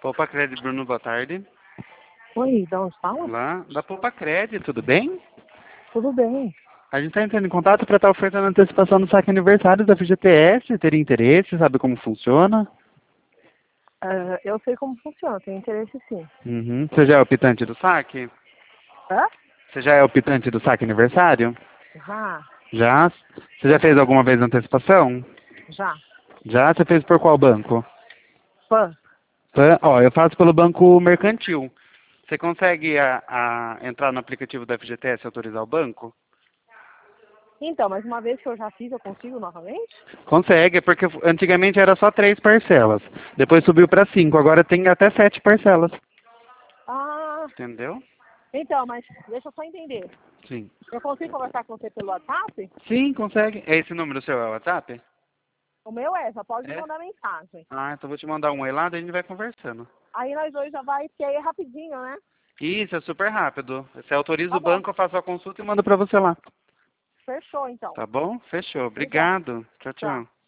Poupa Crédito, Bruno, boa tarde. Oi, da onde fala? Olá, da Poupa Crédito, tudo bem? Tudo bem. A gente está entrando em contato para estar ofertando antecipação no saque aniversário da FGTS. Teria interesse, sabe como funciona? Eu sei como funciona, tenho interesse sim. Uhum. Você já é optante do saque? Hã? Você já é optante do saque aniversário? Já, Já? Você já fez alguma vez antecipação? já. Já? Você fez por qual banco? Pã. Ó, eu faço pelo Banco Mercantil. Você consegue entrar no aplicativo da FGTS e autorizar o banco? Então, mas uma vez que eu já fiz, eu consigo novamente? Consegue, é porque antigamente era só 3 parcelas. Depois subiu para 5, agora tem até 7 parcelas. Ah, Entendeu? então, mas deixa eu só entender. Sim. Eu consigo conversar com você pelo WhatsApp? Sim, consegue. É esse número seu, é o WhatsApp? O meu é, só pode me É? mandar mensagem. Ah, então vou te mandar um aí lá, daí a gente vai conversando. Aí nós dois já vai, porque aí é rapidinho, né? Isso, é super rápido. Você autoriza Tá o bom, banco, eu faço a consulta e mando para você lá. fechou então. Tá bom? Fechou. Obrigada. Obrigado. Tchau, Tchau. tchau.